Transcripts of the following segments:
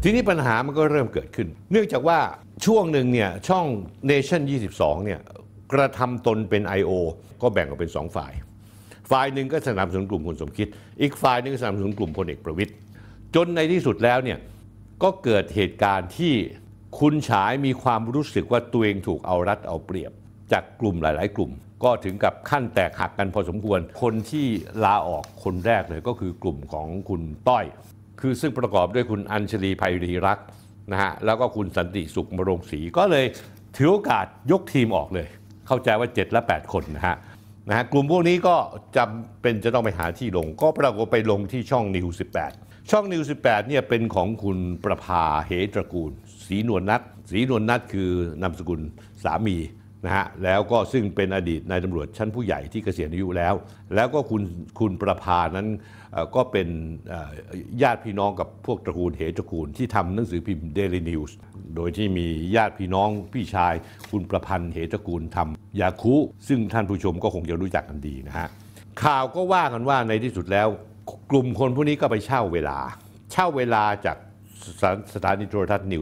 ทีนี้ปัญหามันก็เริ่มเกิดขึ้นเนื่องจากว่าช่วงหนึ่งเนี่ยช่อง Nation 22เนี่ยกระทำตนเป็น I.O. ก็แบ่งออกเป็น2 ฝ่ายหนึ่งก็สนับสนุนกลุ่มคุณสมคิดอีกฝ่ายหนึ่งก็สนับสนุนกลุ่มพลเอกประวิตรจนในที่สุดแล้วเนี่ยก็เกิดเหตุการณ์ที่คุณฉายมีความรู้สึกว่าตัวเองถูกเอารัดเอาเปรียบจากกลุ่มหลายๆกลุ่มก็ถึงกับขั้นแตกหักกันพอสมควรคนที่ลาออกคนแรกเลยก็คือกลุ่มของคุณต้อยคือซึ่งประกอบด้วยคุณอัญชลีไพรีรักษ์นะฮะแล้วก็คุณสันติสุขมรงศรีก็เลยถือโอกาสยกทีมออกเลยเข้าใจว่า7 และ 8 คนนะฮะกลุ่มพวกนี้ก็จำเป็นจะต้องไปหาที่ลงก็ปรากฏไปลงที่ช่องนิว18ช่องนิว18เนี่ยเป็นของคุณประภาเหตระกูลศรีนวลนัทคือนามสกุลสามีนะฮะแล้วก็ซึ่งเป็นอดีตนายตำรวจชั้นผู้ใหญ่ที่เกษียณอายุแล้วก็คุณประภานั้นก็เป็นญาติพี่น้องกับพวกตระกูลเหตระกูลที่ทำหนังสือพิมพ์ Daily News โดยที่มีญาติพี่น้องพี่ชายคุณประพันธ์เหตระกูลทำยาคุซึ่งท่านผู้ชมก็คงจะรู้จักกันดีนะฮะข่าวก็ว่ากันว่าในที่สุดแล้วกลุ่มคนพวกนี้ก็ไปเช่าเวลาจากสถานีโทรทัศน์นิว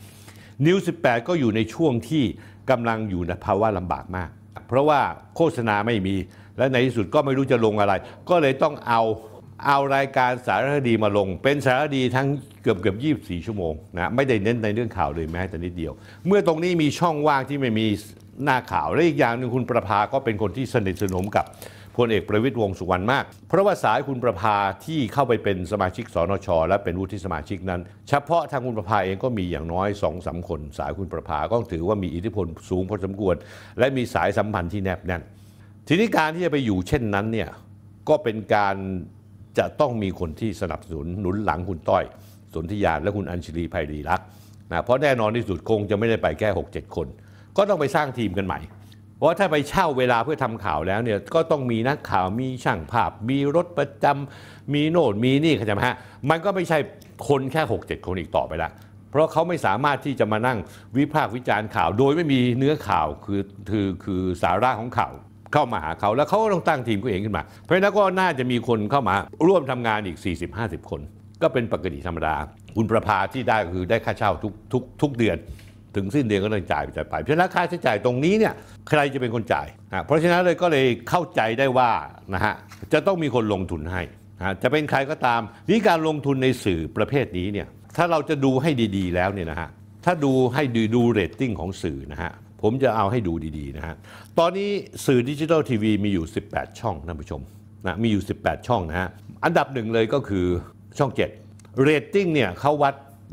18ก็อยู่ในช่วงที่กำลังอยู่ในภาวะลำบากมากเพราะว่าโฆษณาไม่มีและในที่สุดก็ไม่รู้จะลงอะไรก็เลยต้องเอารายการสารคดีมาลงเป็นสารคดีทั้งเกือบ24 ชั่วโมงนะไม่ได้เน้นในเรื่องข่าวเลยแม้แต่นิดเดียวเมื่อตรงนี้มีช่องว่างที่ไม่มีหน้าข่าวและอีกอย่างหนึ่งคุณประภาก็เป็นคนที่สนิทสนมกับพลเอกประวิตรวงษ์สุวรรณมากเพราะว่าสายคุณประภาที่เข้าไปเป็นสมาชิกสนชและเป็นวุฒิสมาชิกนั้นเฉพาะทางคุณประภาเองก็มีอย่างน้อย 2-3 คนสายคุณประภาก็ถือว่ามีอิทธิพลสูงพอสมควรและมีสายสัมพันธ์ที่แนบแน่นทีนี้การที่จะไปอยู่เช่นนั้นเนี่ยก็เป็นการจะต้องมีคนที่สนับสนุนหนุนหลังคุณต้อยสนธิยานและคุณอัญชลีไพรีรักษ์นะเพราะแน่นอนที่สุดคงจะไม่ได้ไปแค่ 6-7 คนก็ต้องไปสร้างทีมกันใหม่เพราะถ้าไปเช่าเวลาเพื่อทำข่าวแล้วเนี่ยก็ต้องมีนักข่าวมีช่างภาพมีรถประจำมีโน่นมีนี่เข้าใจไหมฮะมันก็ไม่ใช่คนแค่ 6-7 คนอีกต่อไปละเพราะเขาไม่สามารถที่จะมานั่งวิพากษ์วิจารณ์ข่าวโดยไม่มีเนื้อข่าวคือสาระของข่าวเข้ามาหาเขาแล้วเขาก็ต้องตั้งทีมตัวเองขึ้นมาเพราะฉะนั้นก็น่าจะมีคนเข้ามาร่วมทำงานอีก 40-50 คนก็เป็นปกติธรรมดาคุณประภาที่ได้ก็คือได้ค่าเช่าทุกเดือนถึงสิ้นเดือนก็ต้องจ่ายไปเพราะฉะนั้นค่าใช้จ่ายตรงนี้เนี่ยใครจะเป็นคนจ่ายเพราะฉะนั้นเลยก็เลยเข้าใจได้ว่านะฮะจะต้องมีคนลงทุนให้จะเป็นใครก็ตามนี่การลงทุนในสื่อประเภทนี้เนี่ยถ้าเราจะดูให้ดีๆแล้วเนี่ยนะฮะถ้าดูให้ดูเรตติ้งของสื่อนะฮะผมจะเอาให้ดูดีๆนะฮะตอนนี้สื่อดิจิทัลทีวีมีอยู่18 ช่องท่านผู้ชมนะมีอยู่18 ช่องนะฮะอันดับหนึ่งเลยก็คือช่อง7เรตติ้งเนี่ยเขาวัด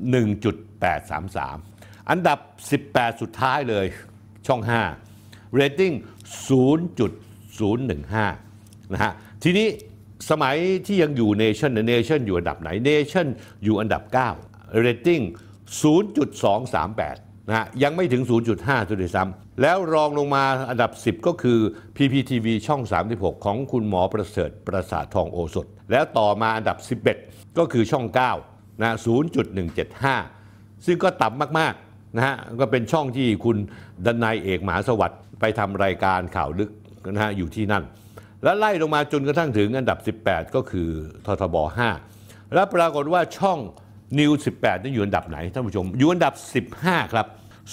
1.833 อันดับ18สุดท้ายเลยช่อง5เรตติ้ง 0.015 นะฮะทีนี้สมัยที่ยังอยู่ Nation อยู่อันดับไหน Nation อยู่อันดับ9เรตติ้ง 0.238 นะฮะยังไม่ถึง 0.5 ตัวเดียวซ้ำแล้วรองลงมาอันดับ10ก็คือ PPTV ช่อง36ของคุณหมอประเสริฐประสาททองโอสถแล้วต่อมาอันดับ11ก็คือช่อง9นะ 0.175 ซึ่งก็ต่ำมากๆนะฮะก็เป็นช่องที่คุณดนัยเอกมหาสวัสดิ์ไปทำรายการข่าวลึกนะฮะอยู่ที่นั่นแล้วไล่ลงมาจนกระทั่งถึงอันดับ18ก็คือททบ5แล้วปรากฏว่าช่องนิว18นี่อยู่อันดับไหนท่านผู้ชมอยู่อันดับ15ครับ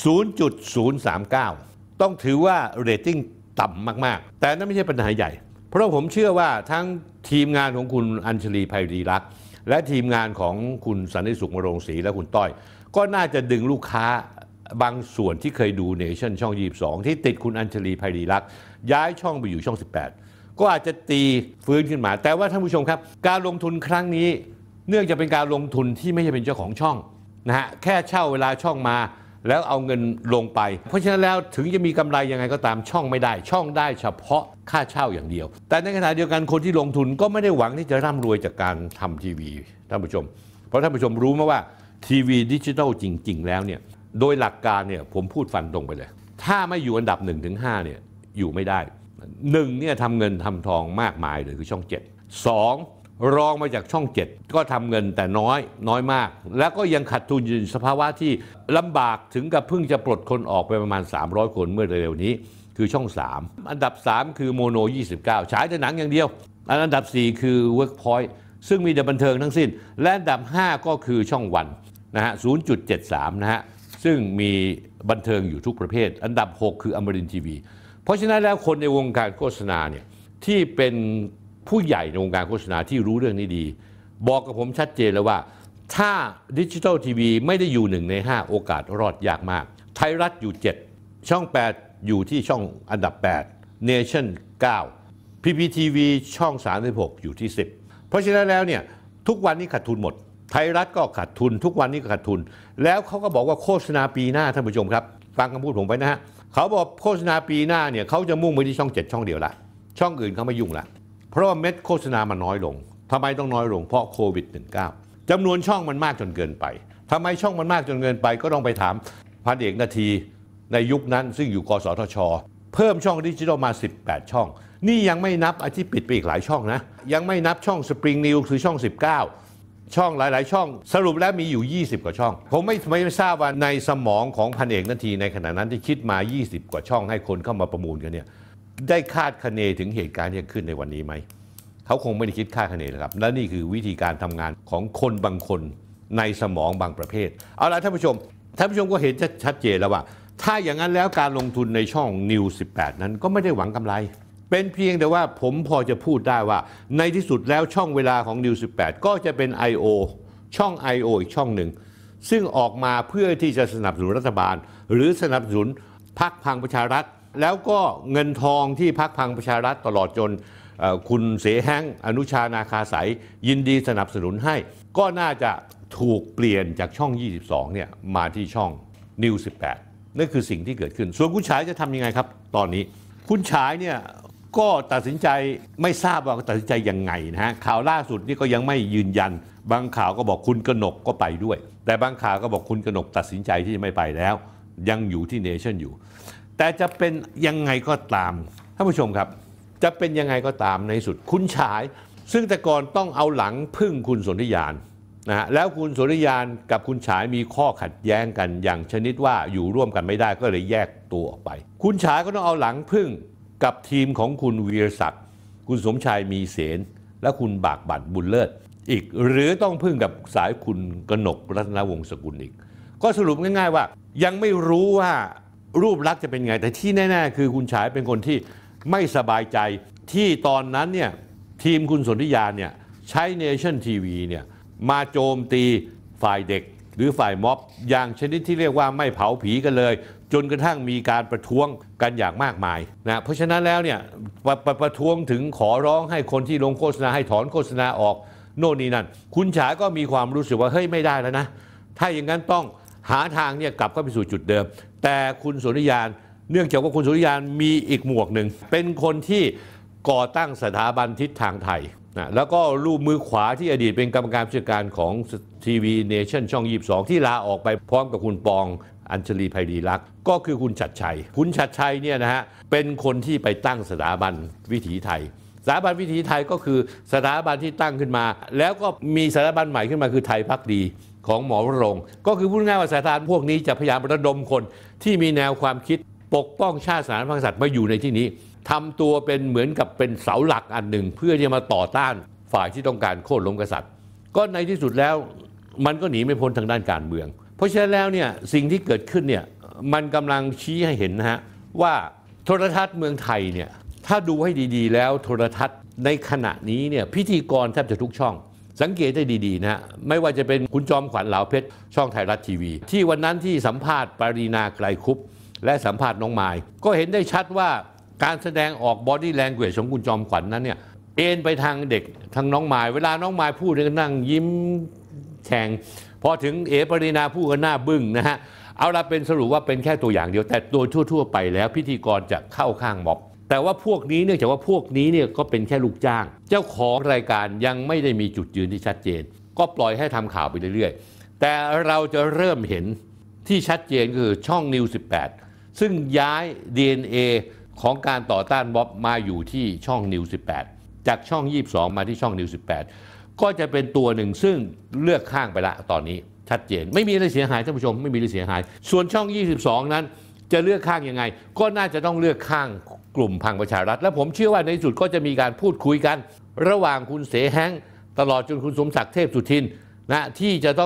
0.039 ต้องถือว่าเรตติ้งต่ำมากๆแต่นั่นไม่ใช่ปัญหาใหญ่เพราะผมเชื่อว่าทั้งทีมงานของคุณอัญชลีไพรีรักษ์และทีมงานของคุณสันติสุขมรงศรีและคุณต้อยก็น่าจะดึงลูกค้าบางส่วนที่เคยดูเนชั่นช่อง22ที่ติดคุณอัญชลีไพรีรักษ์ย้ายช่องไปอยู่ช่อง18ก็อาจจะตีฟื้นขึ้นมาแต่ว่าท่านผู้ชมครับการลงทุนครั้งนี้เนื่องจากเป็นการลงทุนที่ไม่ใช่เป็นเจ้าของช่องนะฮะแค่เช่าเวลาช่องมาแล้วเอาเงินลงไปเพราะฉะนั้นแล้วถึงจะมีกำไรยังไงก็ตามช่องไม่ได้ช่องได้เฉพาะค่าเช่าอย่างเดียวแต่ในขณะเดียวกันคนที่ลงทุนก็ไม่ได้หวังที่จะร่ำรวยจากการทำทีวีท่านผู้ชมเพราะท่านผู้ชมรู้ไหมว่าทีวีดิจิทัลจริงๆแล้วเนี่ยโดยหลักการเนี่ยผมพูดฟันตรงไปเลยถ้าไม่อยู่อันดับ 1-5 เนี่ยอยู่ไม่ได้1เนี่ยทำเงินทำทองมากมายเลยคือช่อง7 2รองมาจากช่อง7ก็ทำเงินแต่น้อยมากแล้วก็ยังขาดทุนอยู่ในสภาวะที่ลำบากถึงกับเพิ่งจะปลดคนออกไปประมาณ300 คนเมื่อเร็วๆนี้คือช่อง3อันดับ3คือโมโน29ฉายแต่หนังอย่างเดียวอันดับ4คือ Workpoint ซึ่งมีแต่บันเทิงทั้งสิ้นและอันดับ5ก็คือช่องวันนะฮะ 0.73 นะฮะซึ่งมีบันเทิงอยู่ทุกประเภทอันดับ 6 คืออมรินทร์ทีวีเพราะฉะนั้นแล้วคนในวงการโฆษณาเนี่ยที่เป็นผู้ใหญ่ในวงการโฆษณาที่รู้เรื่องนี้ดีบอกกับผมชัดเจนแล้วว่าถ้าดิจิทัลทีวีไม่ได้อยู่1 ใน 5โอกาสรอดยากมากไทยรัฐอยู่7ช่อง8อยู่ที่ช่องอันดับ8 Nation 9 PPTV ช่อง36อยู่ที่10เพราะฉะนั้นแล้วเนี่ยทุกวันนี้ขาดทุนหมดไทยรัฐก็ขาดทุนทุกวันนี้ก็ขาดทุนแล้วเขาก็บอกว่าโฆษณาปีหน้าท่านผู้ชมครับฟังคำพูดผมไปนะฮะเขาบอกโฆษณาปีหน้าเนี่ยเขาจะมุ่งไปที่ช่อง7ช่องเดียวละช่องอื่นเขาไม่ยุ่งละเพราะว่าเม็ดโฆษณามันน้อยลงทำไมต้องน้อยลงเพราะโควิด -19 จำนวนช่องมันมากจนเกินไปทำไมช่องมันมากจนเกินไปก็ต้องไปถามพันเอกนาทีในยุคนั้นซึ่งอยู่กสทช.เพิ่มช่องดิจิทัลมา18ช่องนี่ยังไม่นับอาที่ปิดไปอีกหลายช่องนะยังไม่นับช่อง Spring News คือช่อง19ช่องหลายๆช่องสรุปแล้วมีอยู่20กว่าช่องผมไม่ทราบว่าในสมองของพันเอกนาทีในขณะนั้นที่คิดมา20กว่าช่องให้คนเข้ามาประมูลกันเนี่ยได้คาดคะเนถึงเหตุการณ์ที่จะขึ้นในวันนี้ไหมเขาคงไม่ได้คิดคาดคะเนนะครับและนี่คือวิธีการทำงานของคนบางคนในสมองบางประเภทเอาล่ะท่านผู้ชมก็เห็นชัดเจนแล้วว่าถ้าอย่างนั้นแล้วการลงทุนในช่อง News 18นั้นก็ไม่ได้หวังกำไรเป็นเพียงแต่ว่าผมพอจะพูดได้ว่าในที่สุดแล้วช่องเวลาของ News 18ก็จะเป็น I.O. ช่อง I.O. อีกช่องหนึ่งซึ่งออกมาเพื่อที่จะสนับสนุนรัฐบาลหรือสนับสนุนพรรคพลังประชารัฐแล้วก็เงินทองที่พรรคพลังประชารัฐตลอดจนคุณเสแห้งอนุชานาคาสายยินดีสนับสนุนให้ก็น่าจะถูกเปลี่ยนจากช่อง22เนี่ยมาที่ช่อง News 18นั่นคือสิ่งที่เกิดขึ้นส่วนคุณฉายจะทำยังไงครับตอนนี้คุณฉายเนี่ยก็ตัดสินใจไม่ทราบว่าตัดสินใจยังไงนะฮะข่าวล่าสุดนี่ก็ยังไม่ยืนยันบางข่าวก็บอกคุณกนกก็ไปด้วยแต่บางข่าวก็บอกคุณกนกตัดสินใจที่จะไม่ไปแล้วยังอยู่ที่เนชั่นอยู่แต่จะเป็นยังไงก็ตามท่านผู้ชมครับจะเป็นยังไงก็ตามในสุดคุณฉายซึ่งแต่ก่อนต้องเอาหลังพึ่งคุณสนธิยานนะฮะแล้วคุณสนธิยานกับคุณฉายมีข้อขัดแย้งกันอย่างชนิดว่าอยู่ร่วมกันไม่ได้ก็เลยแยกตัวออกไปคุณฉายก็ต้องเอาหลังพึ่งกับทีมของคุณวีรศักดิ์คุณสมชายมีเสนและคุณบากบั่นบุญเลิศอีกหรือต้องพึ่งกับสายคุณกนกรัตนวงศ์สกุลอีกก็สรุปง่ายๆว่ายังไม่รู้ว่ารูปลักษณ์จะเป็นไงแต่ที่แน่ๆคือคุณฉายเป็นคนที่ไม่สบายใจที่ตอนนั้นเนี่ยทีมคุณสนธิยาเนี่ยใช้ Nation TV เนี่ยมาโจมตีฝ่ายเด็กหรือฝ่ายม็อบอย่างชนิดที่เรียกว่าไม่เผาผีกันเลยจนกระทั่งมีการประท้วงกันอย่างมากมายนะเพราะฉะนั้นแล้วเนี่ยประท้วงถึงขอร้องให้คนที่ลงโฆษณาให้ถอนโฆษณาออกโน่นนี่นั่นคุณฉายก็มีความรู้สึกว่าเฮ้ยไม่ได้แล้วนะถ้าอย่างนั้นต้องหาทางเนี่ยกลับเข้าไปสู่จุดเดิมแต่คุณสนธิยานเนื่องจากว่าคุณสนธิยานมีอีกหมวกหนึ่งเป็นคนที่ก่อตั้งสถาบันทิศทางไทยนะแล้วก็ลูกมือขวาที่อดีตเป็นกรรมการผู้จัดการของทีวีเนชั่นช่อง22ที่ลาออกไปพร้อมกับคุณปองอัญชลีไพดีลักษณ์ก็คือคุณชัดชัยเนี่ยนะฮะเป็นคนที่ไปตั้งสถาบันวิถีไทยสถาบันวิถีไทยก็คือสถาบันที่ตั้งขึ้นมาแล้วก็มีสถาบันใหม่ขึ้นมาคือไทยภักดีของหมอวรงค์ก็คือพูดง่ายว่าสถาบันพวกนี้จะพยายามระดมคนที่มีแนวความคิดปกป้องชาติศาสนาพระมหากษัตริย์มาอยู่ในที่นี้ทำตัวเป็นเหมือนกับเป็นเสาหลักอันหนึ่งเพื่อที่จะมาต่อต้านฝ่ายที่ต้องการโค่นล้มกษัตริย์ก็ในที่สุดแล้วมันก็หนีไม่พ้นทางด้านการเมืองเพราะฉะนั้นแล้วเนี่ยสิ่งที่เกิดขึ้นเนี่ยมันกำลังชี้ให้เห็นนะฮะว่าโทรทัศน์เมืองไทยเนี่ยถ้าดูให้ดีๆแล้วโทรทัศน์ในขณะนี้เนี่ยพิธีกรแทบจะทุกช่องสังเกตได้ดีๆนะฮะไม่ว่าจะเป็นคุณจอมขวัญเหลาเพชรช่องไทยรัฐทีวีที่วันนั้นที่สัมภาษณ์ปรีนาไกรคุปและสัมภาษณ์น้องมายก็เห็นได้ชัดว่าการแสดงออก body language ของคุณจอมขวัญนั้นเนี่ยเอ็นไปทางเด็กทางน้องมายเวลาน้องมายพูดก็นั่งยิ้มแฉ่งพอถึงปรีนาพูดก็หน้าบึ้งนะฮะเอาละเป็นสรุปว่าเป็นแค่ตัวอย่างเดียวแต่โดยทั่วๆไปแล้วพิธีกรจะเข้าข้างม็อบแต่ว่าพวกนี้เนื่องจากว่าพวกนี้เนี่ยก็เป็นแค่ลูกจ้างเจ้าของรายการยังไม่ได้มีจุดยืนที่ชัดเจนก็ปล่อยให้ทำข่าวไปเรื่อยๆแต่เราจะเริ่มเห็นที่ชัดเจนคือช่อง News 18ซึ่งย้าย DNA ของการต่อต้านม็อบมาอยู่ที่ช่อง News 18จากช่อง22มาที่ช่อง News 18ก็จะเป็นตัวหนึ่งซึ่งเลือกข้างไปละตอนนี้ชัดเจนไม่มีอะไรเสียหายท่านผู้ชมไม่มีอะไรเสียหายส่วนช่อง22นั้นจะเลือกข้างยังไงก็น่าจะต้องเลือกข้างกลุ่มพลังประชารัฐและผมเชื่อว่าในที่สุดก็จะมีการพูดคุยกันระหว่างคุณเสแห้งตลอดจนคุณสมศักดิ์เทพสุทินนะที่จะต้อง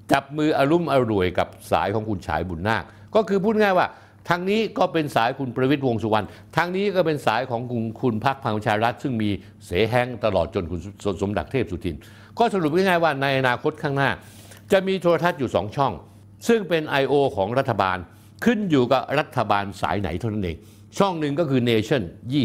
จับมืออรุ่มอร่วยกับสายของคุณฉายบุญนาคก็คือพูดง่ายว่าทางนี้ก็เป็นสายคุณประวิตรวงษ์สุวรรณทางนี้ก็เป็นสายของคุณพรรคพลังประชารัฐซึ่งมีเสแห้งตลอดจนคุณสมศักดิ์เทพสุทินก็สรุปง่ายๆว่าในอนาคตข้างหน้าจะมีโทรทัศน์อยู่2ช่องซึ่งเป็น I.O. ของรัฐบาลขึ้นอยู่กับรัฐบาลสายไหนเท่านั้นเองช่องหนึ่งก็คือ Nation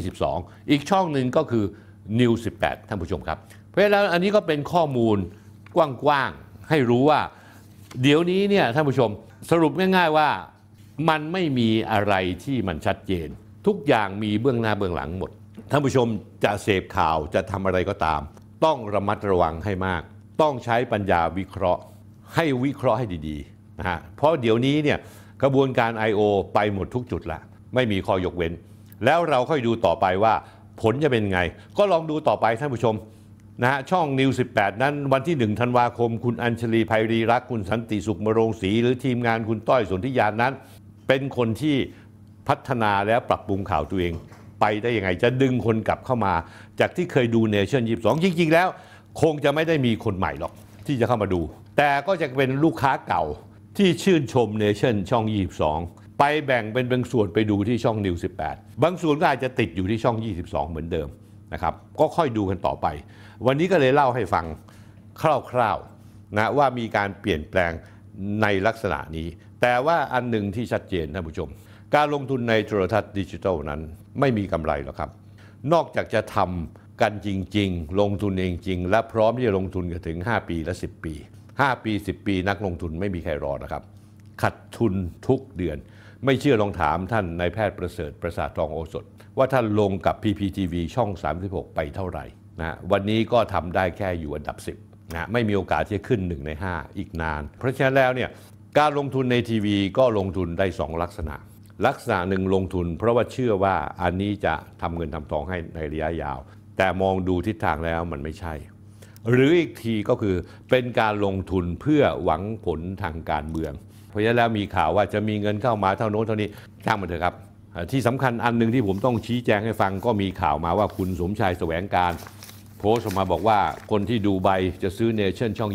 22อีกช่องหนึ่งก็คือ News 18ท่านผู้ชมครับเพราะฉะนั้นอันนี้ก็เป็นข้อมูลกว้างๆให้รู้ว่าเดี๋ยวนี้เนี่ยท่านผู้ชมสรุปง่ายๆว่ามันไม่มีอะไรที่มันชัดเจนทุกอย่างมีเบื้องหน้าเบื้องหลังหมดท่านผู้ชมจะเสพข่าวจะทำอะไรก็ตามต้องระมัดระวังให้มากต้องใช้ปัญญาวิเคราะห์ให้วิเคราะห์ให้ดีๆนะฮะเพราะเดี๋ยวนี้เนี่ยกระบวนการ I.O. ไปหมดทุกจุดละไม่มีข้อยกเว้นแล้วเราค่อยดูต่อไปว่าผลจะเป็นไงก็ลองดูต่อไปท่านผู้ชมนะฮะช่องนิว18นั้นวันที่1ธันวาคมคุณอัญชลีไพรีรักษ์คุณสันติสุขมโรงศรีหรือทีมงานคุณต้อยสนธิยานนั้นเป็นคนที่พัฒนาและปรับปรุงข่าวตัวเองไปได้ยังไงจะดึงคนกลับเข้ามาจากที่เคยดูเนชั่น22จริงๆแล้วคงจะไม่ได้มีคนใหม่หรอกที่จะเข้ามาดูแต่ก็จะเป็นลูกค้าเก่าที่ชื่นชมเนชั่นช่อง22ไปแบ่งเป็นบางส่วนไปดูที่ช่องนิว18บางส่วนก็อาจจะติดอยู่ที่ช่อง22เหมือนเดิมนะครับก็ค่อยดูกันต่อไปวันนี้ก็เลยเล่าให้ฟังคร่าวๆนะว่ามีการเปลี่ยนแปลงในลักษณะนี้แต่ว่าอันหนึ่งที่ชัดเจนท่านผู้ชมการลงทุนในโทรทัศน์ดิจิทัลนั้นไม่มีกำไรหรอกครับนอกจากจะทำกันจริงๆลงทุนเองจริงและพร้อมที่จะลงทุนกันถึง5ปีและ10ปี5ปี10ปีนักลงทุนไม่มีใครรอนะครับขาดทุนทุกเดือนไม่เชื่อลองถามท่านนายแพทย์ประเสริฐประสาททองโอสถว่าท่านลงกับ PPTV ช่อง36ไปเท่าไหร่นะวันนี้ก็ทำได้แค่อยู่อันดับ10นะไม่มีโอกาสที่จะขึ้น1ใน5อีกนานเพราะฉะนั้นแล้วเนี่ยการลงทุนในทีวีก็ลงทุนได้2ลักษณะหนึ่งลงทุนเพราะว่าเชื่อว่าอันนี้จะทำเงินทำทองให้ในระยะยาวแต่มองดูทิศทางแล้วมันไม่ใช่หรืออีกทีก็คือเป็นการลงทุนเพื่อหวังผลทางการเมืองเพราะฉะนั้นแล้วมีข่าวว่าจะมีเงินเข้ามาเท่าโน้นเท่านี้ช่างมันเถอะครับที่สำคัญอันหนึ่งที่ผมต้องชี้แจงให้ฟังก็มีข่าวมาว่าคุณสมชายแสวงการโพสต์ออกมาบอกว่าคนที่ดูใบจะซื้อเนชั่นช่อง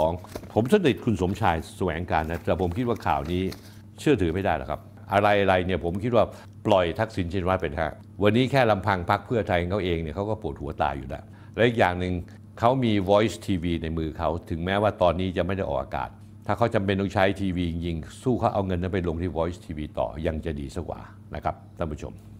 22ผมสนิทคุณสมชายแสวงการนะแต่ผมคิดว่าข่าวนี้เชื่อถือไม่ได้หรอกครับอะไรเนี่ยผมคิดว่าปล่อยทักษิณชินวัตรไปฮะวันนี้แค่ลำพังพรรคเพื่อไทยเขาเองเนี่ยเขาก็ปวดหัวตายอยู่แล้วและอีกอย่างหนึ่งเขามี Voice TV ในมือเขาถึงแม้ว่าตอนนี้จะไม่ได้ออกอากาศถ้าเขาจำเป็นต้องใช้ทีวีจริงๆสู้เขาเอาเงินนั้นไปลงที่ Voice TV ต่อยังจะดีสักกว่านะครับท่านผู้ชม